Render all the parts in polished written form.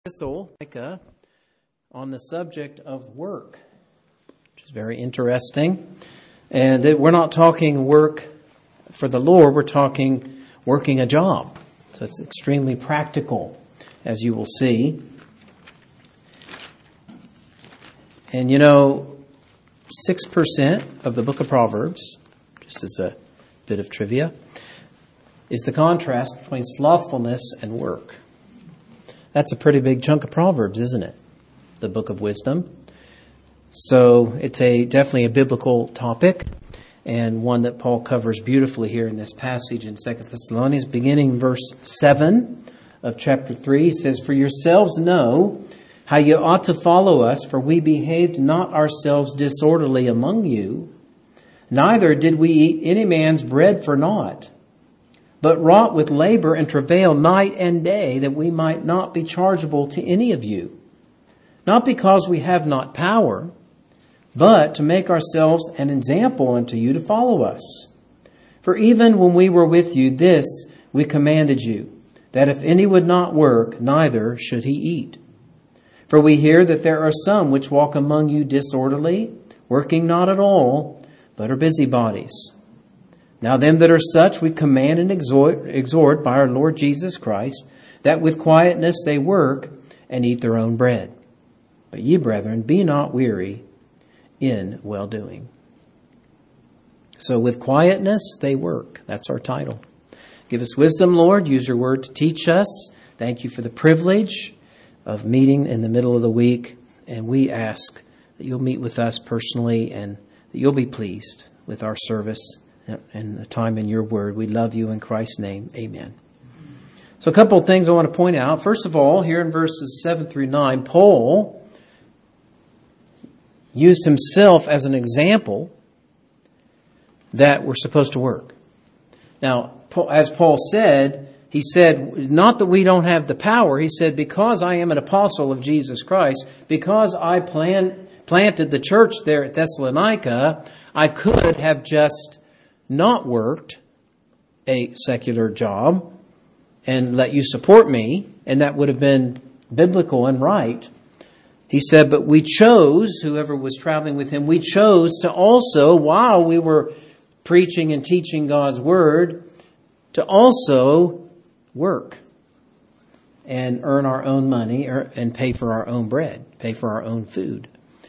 epistle on the subject of work, which is very interesting. And that we're not talking work for the Lord, we're talking working a job. So it's extremely practical, as you will see. And 6% of the book of Proverbs, just as a bit of trivia, is the contrast between slothfulness and work. That's a pretty big chunk of Proverbs, isn't it? The book of wisdom. So it's definitely a biblical topic, and one that Paul covers beautifully here in this passage in 2 Thessalonians, beginning verse 7 of chapter 3. He says, "For yourselves know how you ought to follow us, for we behaved not ourselves disorderly among you, neither did we eat any man's bread for naught, but wrought with labor and travail night and day, that we might not be chargeable to any of you. Not because we have not power, but to make ourselves an example unto you to follow us. For even when we were with you, this we commanded you, that if any would not work, neither should he eat. For we hear that there are some which walk among you disorderly, working not at all, but are busybodies. Now them that are such we command and exhort by our Lord Jesus Christ, that with quietness they work and eat their own bread. But ye, brethren, be not weary in well-doing." So with quietness they work. That's our title. Give us wisdom, Lord. Use your word to teach us. Thank you for the privilege of meeting in the middle of the week. And we ask that you'll meet with us personally and that you'll be pleased with our service and the time in your word. We love you in Christ's name. Amen. So a couple of things I want to point out. First of all, here in verses 7 through 9, Paul used himself as an example that we're supposed to work. Now, as Paul said, he said, not that we don't have the power. He said, because I am an apostle of Jesus Christ, because I planted the church there at Thessalonica, I could have just not worked a secular job and let you support me, and that would have been biblical and right. He said, but we chose, whoever was traveling with him, we chose to also, while we were preaching and teaching God's word, to also work and earn our own money and pay for our own bread, pay for our own food.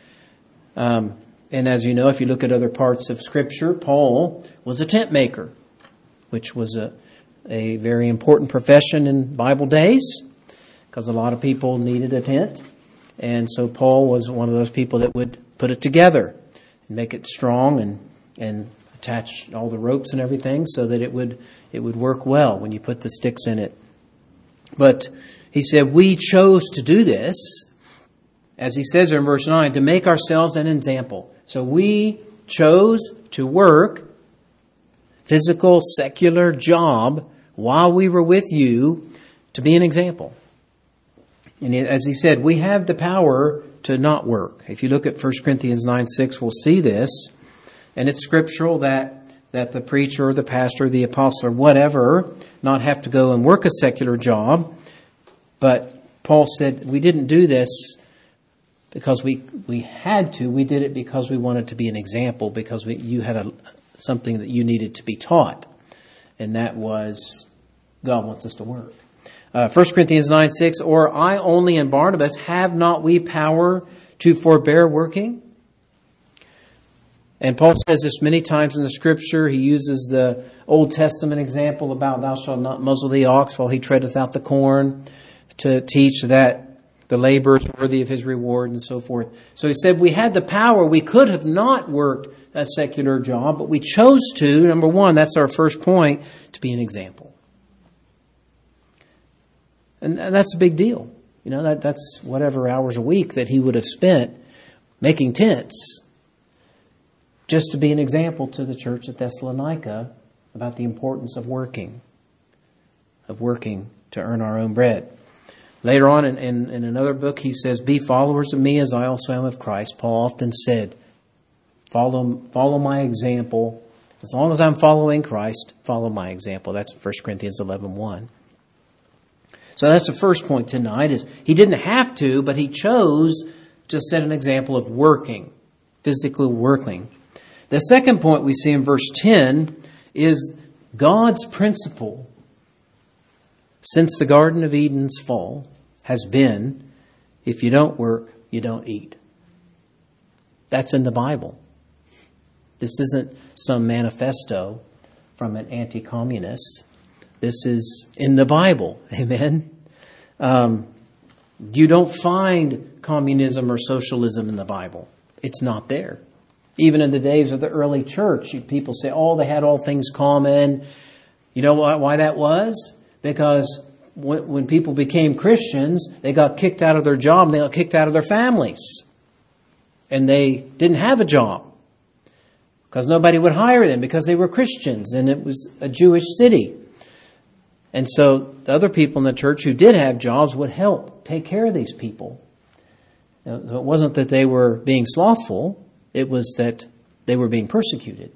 And as you know, if you look at other parts of Scripture, Paul was a tent maker, which was a very important profession in Bible days because a lot of people needed a tent. And so Paul was one of those people that would put it together and make it strong and attach all the ropes and everything so that it would work well when you put the sticks in it. But he said, we chose to do this, as he says in verse 9, to make ourselves an example. So we chose to work physical, secular job while we were with you to be an example. And as he said, we have the power to not work. If you look at 1 Corinthians 9:6, we'll see this. And it's scriptural that the preacher or the pastor, the apostle or whatever, not have to go and work a secular job. But Paul said we didn't do this because we had to. We did it because we wanted to be an example, because you had something that you needed to be taught. And that was God wants us to work. 1 Corinthians 9:6, or I only and Barnabas, have not we power to forbear working? And Paul says this many times in the Scripture. He uses the Old Testament example about thou shalt not muzzle the ox while he treadeth out the corn, to teach that the labor is worthy of his reward and so forth. So he said we had the power. We could have not worked a secular job, but we chose to, number one, that's our first point, to be an example. And that's a big deal. That's whatever hours a week that he would have spent making tents just to be an example to the church at Thessalonica about the importance of working to earn our own bread. Later on in another book, he says, be followers of me as I also am of Christ. Paul often said, follow my example. As long as I'm following Christ, follow my example. That's 1 Corinthians 11:1. So that's the first point tonight, is he didn't have to, but he chose to set an example of working, physically working. The second point we see in verse 10 is God's principle since the Garden of Eden's fall has been, if you don't work, you don't eat. That's in the Bible. This isn't some manifesto from an anti-communist. This is in the Bible. Amen? You don't find communism or socialism in the Bible. It's not there. Even in the days of the early church, people say, oh, they had all things common. You know why that was? Because when people became Christians, they got kicked out of their job and they got kicked out of their families. And they didn't have a job because nobody would hire them because they were Christians and it was a Jewish city. And so the other people in the church who did have jobs would help take care of these people. It wasn't that they were being slothful. It was that they were being persecuted.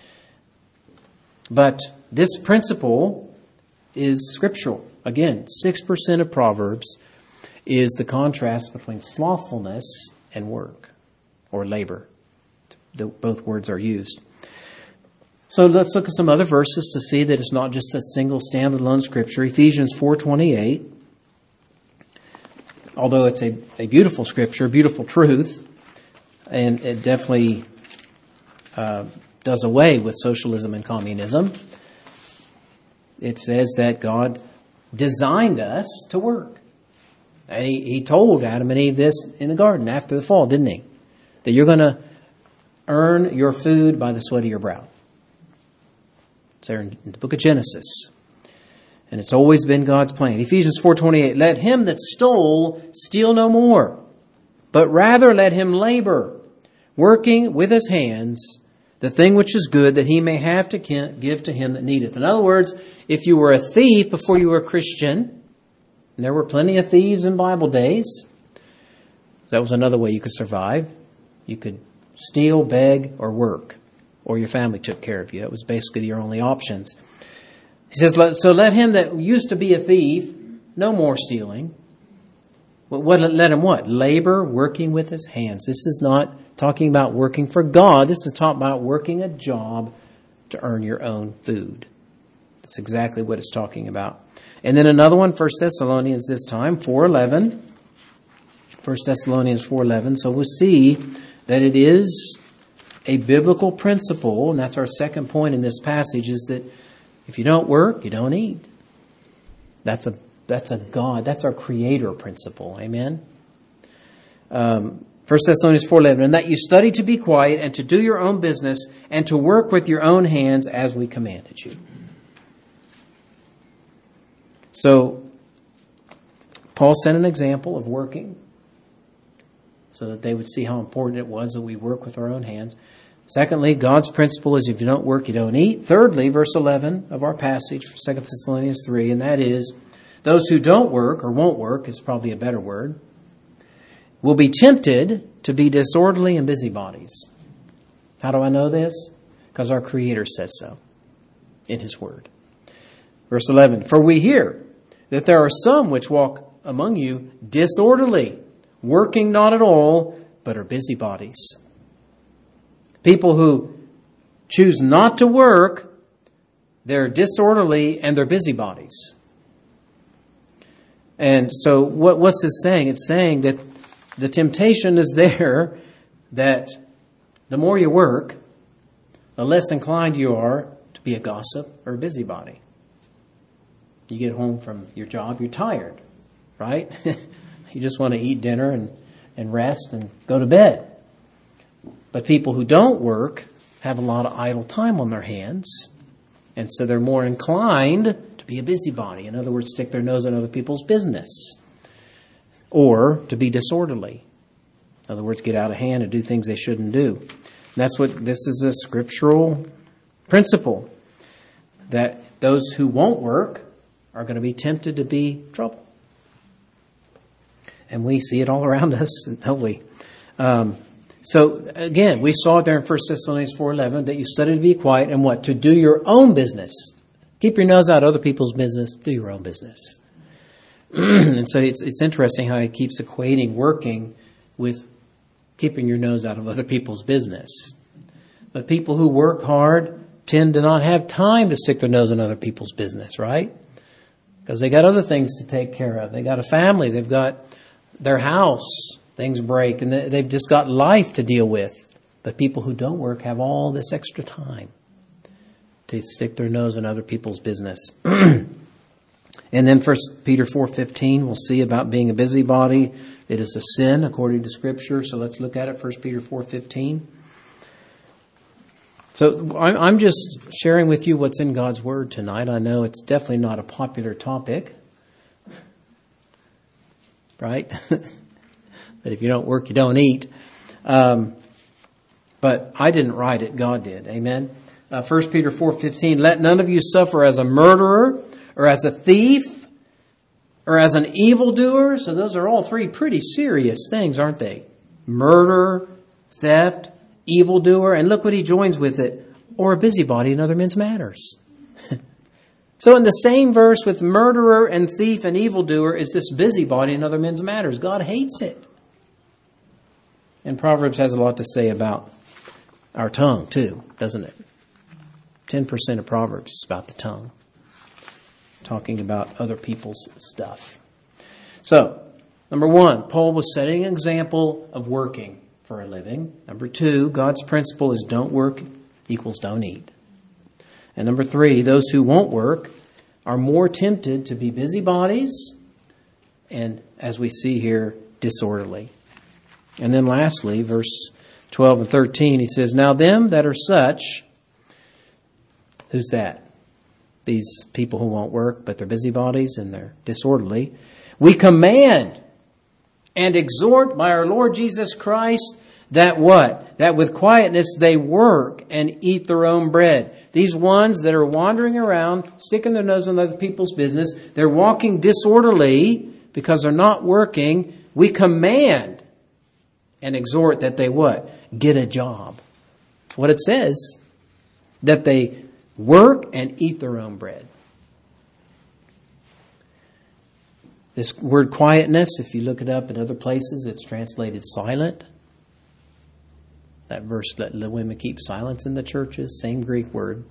But this principle is scriptural. Again, 6% of Proverbs is the contrast between slothfulness and work or labor. Both words are used. So let's look at some other verses to see that it's not just a single standalone scripture. Ephesians 4:28. Although it's a beautiful scripture, beautiful truth, and it definitely does away with socialism and communism. It says that God designed us to work. And he told Adam and Eve this in the garden after the fall, didn't he? That you're going to earn your food by the sweat of your brow. It's there in the book of Genesis. And it's always been God's plan. Ephesians 4:28, let him that stole steal no more, but rather let him labor, working with his hands, the thing which is good, that he may have to give to him that needeth. In other words, if you were a thief before you were a Christian, and there were plenty of thieves in Bible days, that was another way you could survive. You could steal, beg, or work, or your family took care of you. That was basically your only options. He says, so let him that used to be a thief, no more stealing. Let him what? Labor, working with his hands. This is not talking about working for God. This is talking about working a job to earn your own food. That's exactly what it's talking about. And then another one, 1 Thessalonians this time, 4:11. 1 Thessalonians 4:11. So we'll see that it is a biblical principle, and that's our second point in this passage, is that if you don't work, you don't eat. That's a God, that's our creator principle. Amen? 1 Thessalonians 4:11, and that you study to be quiet and to do your own business and to work with your own hands as we commanded you. So, Paul set an example of working so that they would see how important it was that we work with our own hands. Secondly, God's principle is if you don't work, you don't eat. Thirdly, verse 11 of our passage, 2 Thessalonians 3, and that is, those who don't work, or won't work is probably a better word, will be tempted to be disorderly and busybodies. How do I know this? Because our Creator says so in His Word. Verse 11, for we hear that there are some which walk among you disorderly, working not at all, but are busybodies. People who choose not to work, they're disorderly and they're busybodies. And so what's this saying? It's saying that the temptation is there that the more you work, the less inclined you are to be a gossip or a busybody. You get home from your job, you're tired, right? You just want to eat dinner and rest and go to bed. But people who don't work have a lot of idle time on their hands, and so they're more inclined to be a busybody. In other words, stick their nose in other people's business, or to be disorderly. In other words, get out of hand and do things they shouldn't do. And that's what this is, a scriptural principle, that those who won't work are going to be tempted to be trouble. And we see it all around us, don't we? So again, we saw it there in 1 Thessalonians 4:11 that you study to be quiet and what? To do your own business. Keep your nose out of other people's business. Do your own business. And so it's interesting how he keeps equating working with keeping your nose out of other people's business. But people who work hard tend to not have time to stick their nose in other people's business, right? Because they got other things to take care of. They got a family. They've got their house. Things break. And they've just got life to deal with. But people who don't work have all this extra time to stick their nose in other people's business. And then 1 Peter 4:15, we'll see about being a busybody. It is a sin according to Scripture. So let's look at it, 1 Peter 4:15. So I'm just sharing with you what's in God's Word tonight. I know it's definitely not a popular topic, right? That if you don't work, you don't eat. But I didn't write it. God did. Amen. 1 Peter 4:15, let none of you suffer as a murderer or as a thief or as an evildoer. So those are all three pretty serious things, aren't they? Murder, theft, evildoer, and look what he joins with it, or a busybody in other men's matters. So in the same verse with murderer and thief and evildoer is this busybody in other men's matters. God hates it. And Proverbs has a lot to say about our tongue too, doesn't it? 10% of Proverbs is about the tongue, talking about other people's stuff. So, number one, Paul was setting an example of working for a living. Number two, God's principle is don't work equals don't eat. And number three, those who won't work are more tempted to be busybodies and, as we see here, disorderly. And then lastly, verse 12 and 13, he says, now them that are such, who's that? These people who won't work, but they're busybodies and they're disorderly. We command and exhort by our Lord Jesus Christ that what? That with quietness they work and eat their own bread. These ones that are wandering around, sticking their nose in other people's business, they're walking disorderly because they're not working. We command and exhort that they what? Get a job. That's what it says. That they work and eat their own bread. This word quietness, if you look it up in other places, it's translated silent. That verse, let the women keep silence in the churches, same Greek word.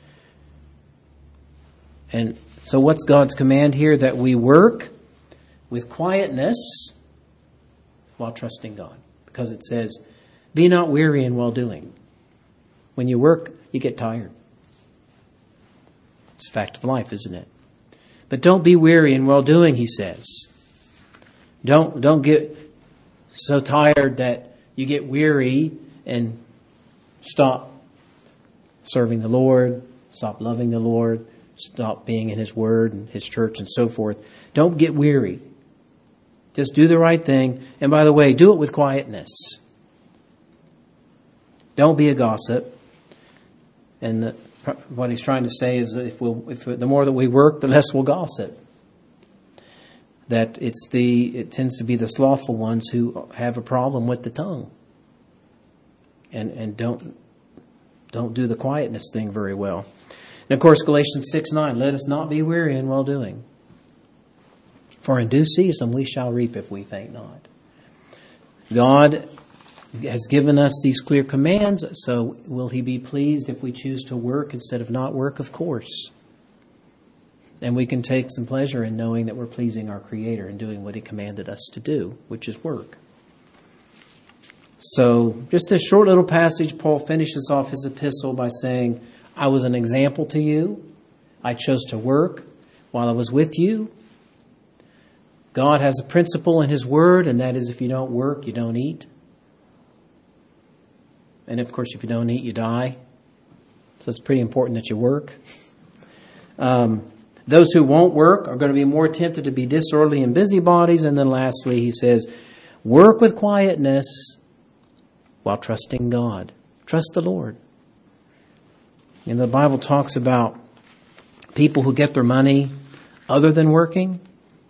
And so what's God's command here? That we work with quietness while trusting God. Because it says, be not weary in well doing. When you work, you get tired. It's a fact of life, isn't it? But don't be weary in well doing, he says. Don't get so tired that you get weary and stop serving the Lord, stop loving the Lord, stop being in His Word and His church and so forth. Don't get weary. Just do the right thing. And by the way, do it with quietness. Don't be a gossip. And what he's trying to say is that if the more that we work, the less we'll gossip. That it tends to be the slothful ones who have a problem with the tongue. And don't do the quietness thing very well. And of course, Galatians 6:9, let us not be weary in well doing. For in due season we shall reap if we faint not. God has given us these clear commands, so will He be pleased if we choose to work instead of not work? Of course. And we can take some pleasure in knowing that we're pleasing our Creator and doing what He commanded us to do, which is work. So, just a short little passage, Paul finishes off his epistle by saying, I was an example to you. I chose to work while I was with you. God has a principle in His Word, and that is if you don't work, you don't eat. And of course, if you don't eat, you die. So it's pretty important that you work. Those who won't work are going to be more tempted to be disorderly and busybodies. And then lastly, he says, work with quietness while trusting God. Trust the Lord. And the Bible talks about people who get their money other than working.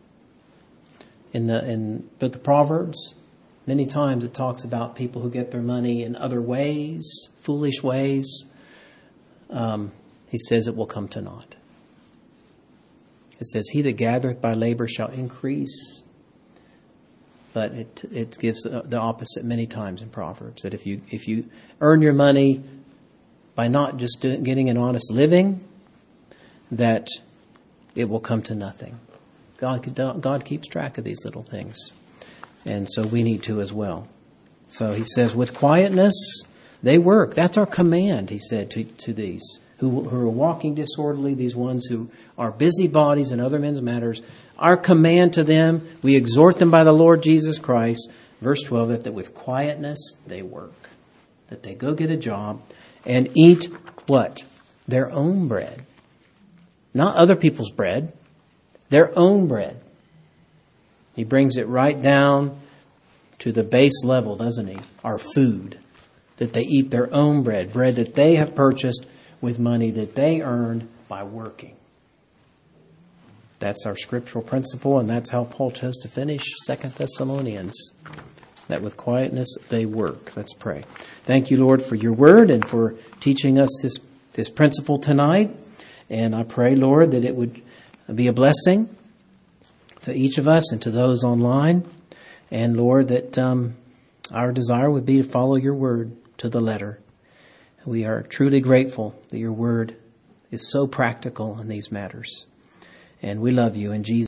In the book of Proverbs, many times it talks about people who get their money in other ways, foolish ways. He says it will come to naught. It says, he that gathereth by labor shall increase. But it gives the opposite many times in Proverbs, that if you earn your money by not just getting an honest living, that it will come to nothing. God keeps track of these little things. And so we need to as well. So he says, with quietness, they work. That's our command, he said, to these who are walking disorderly, these ones who are busybodies in other men's matters. Our command to them, we exhort them by the Lord Jesus Christ, verse 12, that with quietness they work. That they go get a job and eat what? Their own bread. Not other people's bread. Their own bread. He brings it right down to the base level, doesn't he? Our food. That they eat their own bread. Bread that they have purchased with money that they earned by working. That's our scriptural principle, and that's how Paul chose to finish 2 Thessalonians. That with quietness they work. Let's pray. Thank you, Lord, for your word and for teaching us this principle tonight. And I pray, Lord, that it would be a blessing to each of us and to those online. And, Lord, that our desire would be to follow your word to the letter. We are truly grateful that your word is so practical in these matters. And we love you in Jesus' name.